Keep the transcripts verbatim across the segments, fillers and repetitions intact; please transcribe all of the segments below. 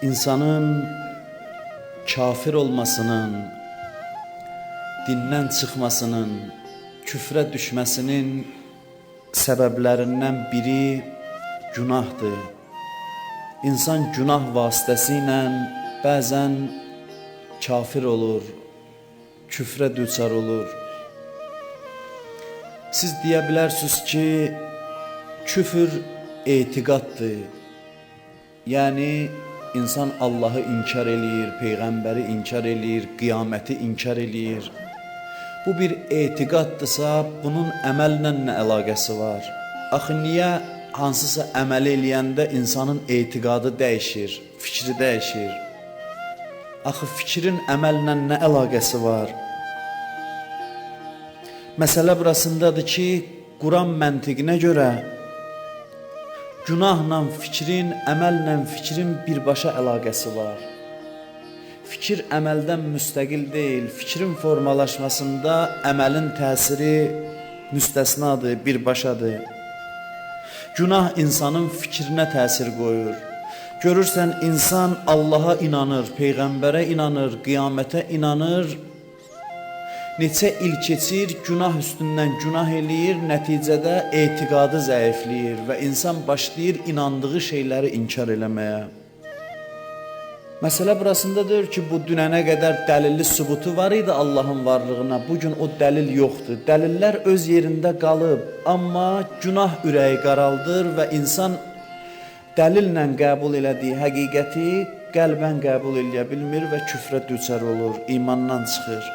insanın kafir olmasının, dindən çıxmasının, küfrə düşməsinin səbəblərindən biri günahdır. İnsan günah vasitəsilə bəzən kafir olur, küfrə düçar olur. Siz deyə bilərsiniz ki, küfür etiqaddır. Yəni, insan Allahı inkar eləyir, Peyğəmbəri inkar eləyir, qiyaməti inkar eləyir. Bu bir etiqaddırsa, bunun əməllə nə əlaqəsi var? Axı, niyə hansısa əməl eləyəndə insanın etiqadı dəyişir, fikri dəyişir? Axı, fikrin əməllə nə əlaqəsi var? Məsələ burasındadır ki, Quran məntiqinə görə günahla fikrin, əməllə fikrin birbaşa əlaqəsi var. Fikir əməldən müstəqil deyil, fikrin formalaşmasında əməlin təsiri müstəsnadır, birbaşadır. Günah insanın fikrinə təsir qoyur. Görürsən, insan Allaha inanır, Peyğəmbərə inanır, qiyamətə inanır. Neçə il keçir, günah üstündən günah eləyir, nəticədə etiqadı zəifləyir və insan başlayır inandığı şeyləri inkar eləməyə. Məsələ burasındadır ki, bu dünənə qədər dəlilli sübutu var idi Allahın varlığına, bugün o dəlil yoxdur. Dəlillər öz yerində qalıb, amma günah ürəyi qaraldır və insan dəlillə qəbul elədiyi həqiqəti qəlbən qəbul eləyə bilmir və küfrə düçar olur, imandan çıxır.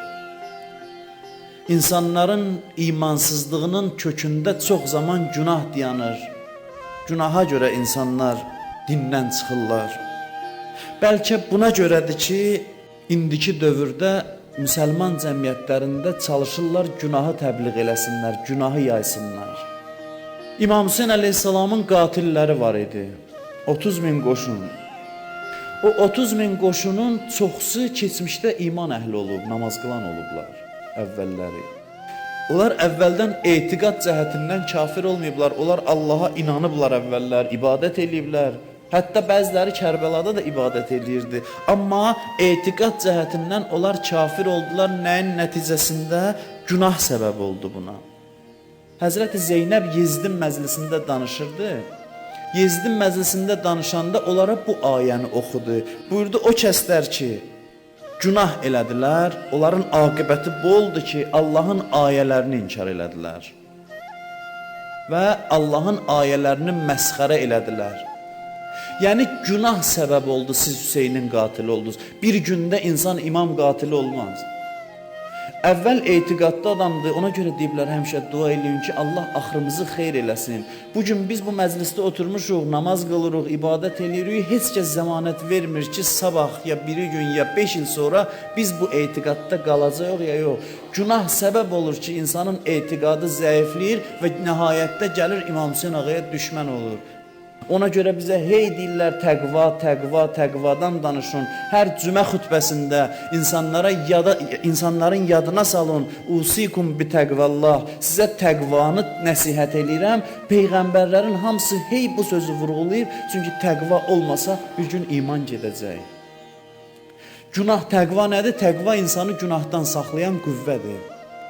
İnsanların imansızlığının kökündə çox zaman günah dayanır. Günaha görə insanlar dindən çıxırlar. Bəlkə buna görədir ki, indiki dövrdə müsəlman cəmiyyətlərində çalışırlar günahı təbliğ eləsinlər, günahı yaysınlar. İmam Hüseyn əleyhissalamın qatilləri var idi. otuz min qoşun. O otuz min qoşunun çoxsu keçmişdə iman əhli olub, namaz qılan olublar. Əvvəlləri. Onlar əvvəldən etiqad cəhətindən kafir olmayıblar. Onlar Allaha inanıblar əvvəllər, ibadət eləyiblər. Hətta bəziləri Kərbəlada da ibadət eləyirdi. Amma etiqad cəhətindən onlar kafir oldular. Nəyin nəticəsində? Günah səbəb oldu buna. Həzrəti Zeynəb Yezdin məclisində danışırdı. Yezdin məclisində danışanda onlara bu ayəni oxudu. Buyurdu, o kəslər ki, günah elədilər, onların aqibəti bu oldu ki, Allahın ayələrini inkar elədilər. Və Allahın ayələrini məsxərə elədilər. Yəni, günah səbəb oldu, siz Hüseynin qatili oldunuz. Bir gündə insan imam qatili olmaz. Əvvəl etiqadlı adamdır, ona görə deyiblər həmişə dua eləyin ki, Allah axırımızı xeyr eləsin. Bugün biz bu məclisdə oturmuşuq, namaz qılırıq, ibadət eləyirik, heç kəs zəmanət vermir ki, sabah ya biri gün ya beş il sonra biz bu etiqadda qalacaq ya yox. Günah səbəb olur ki, insanın etiqadı zəifləyir və nəhayətdə gəlir İmam Hüseyn ağaya düşmən olur. Ona görə bizə hey deyirlər təqva, təqva, təqvadan danışın. Hər cümə xütbəsində insanlara yada, insanların yadına salın. Usikum bi təqvallah. Sizə təqvanı nəsihət eləyirəm. Peyğəmbərlərin hamısı hey bu sözü vurğulayır. Çünki təqva olmasa bir gün iman gedəcək. Günah təqva nədir? Təqva insanı günahdan saxlayan qüvvədir.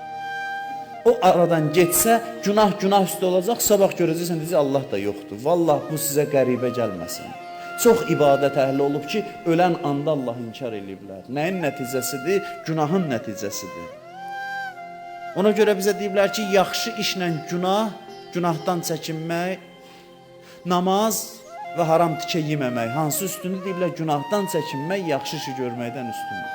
O aradan getsə, günah günah üstə olacaq, sabah görəcəksən, deyəcək, Allah da yoxdur. Vallah, bu sizə qəribə gəlməsin. Çox ibadət əhli olub ki, ölən anda Allah inkar eləyiblər. Nəyin nəticəsidir? Günahın nəticəsidir. Ona görə bizə deyiblər ki, yaxşı işlə günah, günahdan çəkinmək, namaz və haram tikə yeməmək. Hansı üstündür? Deyiblər, günahdan çəkinmək, yaxşı işi görməkdən üstündür.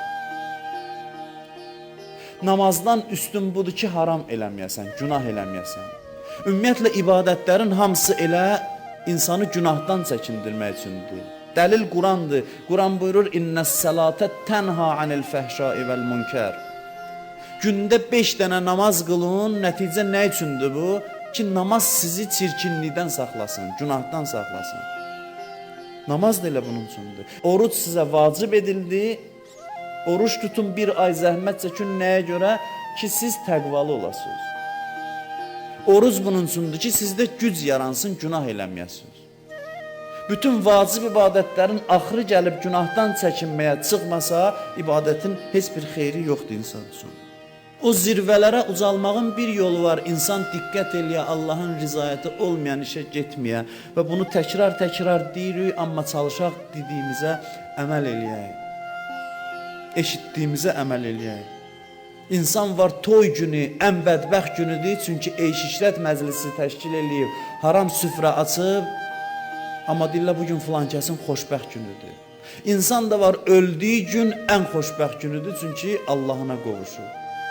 Namazdan üstün budur ki, haram eləməyəsən, günah eləməyəsən. Ümumiyyətlə, ibadətlərin hamısı elə insanı günahdan çəkindirmək üçündür. Dəlil Qurandır. Quran buyurur, İnnəs-sələtə tənha anil fəhşai vəl-münkər. Gündə beş dənə namaz qılın, nəticə nə üçündür bu? Ki, namaz sizi çirkinlikdən saxlasın, günahdan saxlasın. Namaz da elə bunun üçündür. Oruc sizə vacib edildi. Oruç tutun, bir ay zəhmət çəkin, nəyə görə? Ki, siz təqvalı olasınız. Oruc bunun üçündür ki, sizdə güc yaransın, günah eləməyəsiniz. Bütün vacib ibadətlərin axırı gəlib günahdan çəkinməyə çıxmasa, ibadətin heç bir xeyri yoxdur insan üçün. O zirvələrə ucalmağın bir yolu var. İnsan diqqət eləyə, Allahın rızayəti olmayan işə getməyə və bunu təkrar-təkrar deyirik, amma çalışaq dediyimizə əməl eləyək. Eşitdiyimizə əməl eləyək. İnsan var toy günü, ən bədbəxt günüdür, çünki eyş-işrət məclisi təşkil eləyib, haram süfrə açıb, amma deyirlər bugün filan kəsin xoşbəxt günüdür. İnsan da var öldüyü gün ən xoşbəxt günüdür, çünki Allahına qovuşur.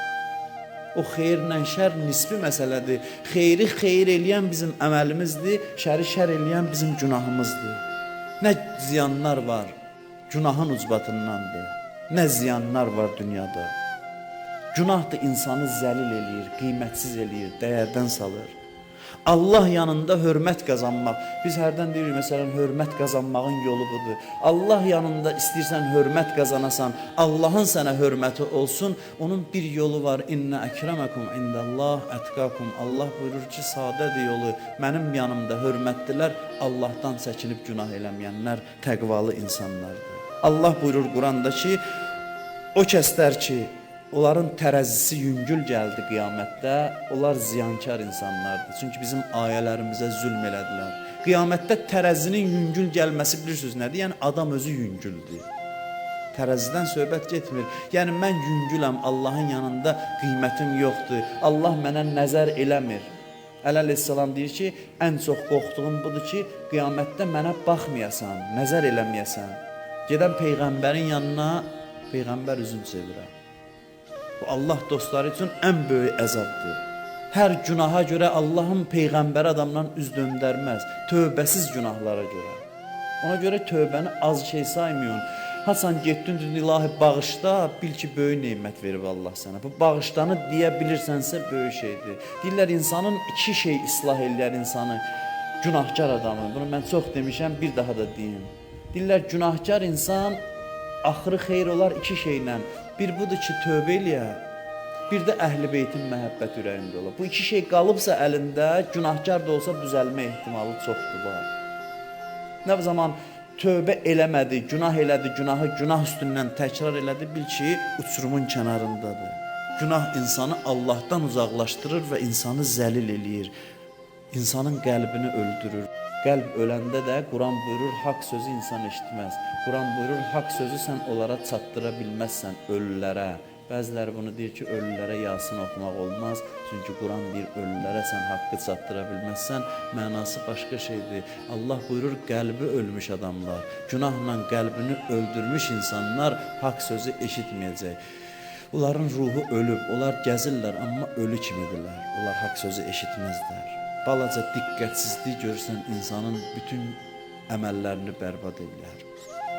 O xeyirlə şər nisbi məsələdir. Xeyri xeyir eləyən bizim əməlimizdir, şəri şər eləyən bizim günahımızdır. Nə ziyanlar var, günahın ucbatındandır. Nə ziyanlar var dünyada. Günah da insanı zəlil eləyir, qiymətsiz eləyir, dəyərdən salır. Allah yanında hörmət qazanmaq. Biz hərdən deyirik, məsələn, hörmət qazanmağın yolu budur. Allah yanında istəyirsən hörmət qazanasan, Allahın sənə hörməti olsun, onun bir yolu var. İnnə əkrəməkum indəllah ətqakum. Allah buyurur ki, sadədir yolu. Mənim yanımda hörmətdilər, Allahdan çəkinib günah eləməyənlər təqvalı insanlardır. Allah buyurur Quranda ki, o kəslər ki, onların tərəzisi yüngül gəldi qiyamətdə, onlar ziyankar insanlardır. Çünki bizim ayələrimizə zülm elədilər. Qiyamətdə tərəzinin yüngül gəlməsi bilirsiniz nədir? Yəni adam özü yüngüldür. Tərəzidən söhbət getmir. Yəni mən yüngüləm, Allahın yanında qiymətim yoxdur. Allah mənə nəzər eləmir. Əleyhissalam deyir ki, ən çox qorxduğum budur ki, qiyamətdə mənə baxmayasan, nəzər eləməyəsən. Gedən Peyğəmbərin yanına, Peyğəmbər üzünü çevirər. Bu Allah dostları üçün ən böyük əzabdır. Hər günaha görə Allahın Peyğəmbər adamdan üz döndərməz. Tövbəsiz günahlara görə. Ona görə tövbəni az şey saymayın. Hasan getdin dedin ilahi bağışla, bil ki böyük nemət verib Allah sənə. Bu bağışlanı deyə bilirsənsə böyük şeydir. Deyirlər insanın iki şey islah eləyər insanı. Günahkar adamı. Bunu mən çox demişəm, bir daha da deyim. Deyirlər günahkar insan axırı xeyr olar iki şeylə. Bir budur ki, tövbə eləyə, bir də əhl-i beytin məhəbbət ürəyində olar. Bu iki şey qalıbsa əlində, günahkar da olsa düzəlmə ehtimalı çoxdur var. Nə zaman tövbə eləmədi, günah elədi, günahı günah üstündən təkrar elədi, bil ki, uçurumun kənarındadır. Günah insanı Allahdan uzaqlaşdırır və insanı zəlil eləyir. İnsanın qəlbini öldürür. Qəlb öləndə də Quran buyurur, haqq sözü insan eşitməz. Quran buyurur, haqq sözü sən onlara çatdıra bilməzsən ölülərə. Bəziləri bunu deyir ki, ölülərə Yasin oxumaq olmaz. Çünki Quran deyir, ölülərə sən haqqı çatdıra bilməzsən. Mənası başqa şeydir. Allah buyurur, qəlbi ölmüş adamlar, günahla qəlbini öldürmüş insanlar haqq sözü eşitməyəcək. Onların ruhu ölüb, onlar gəzirlər, amma ölü kimidirlər. Onlar haqq sözü eşitməzlər. Balaca diqqətsizlik görsən insanın bütün əməllərini bərbad edirlər.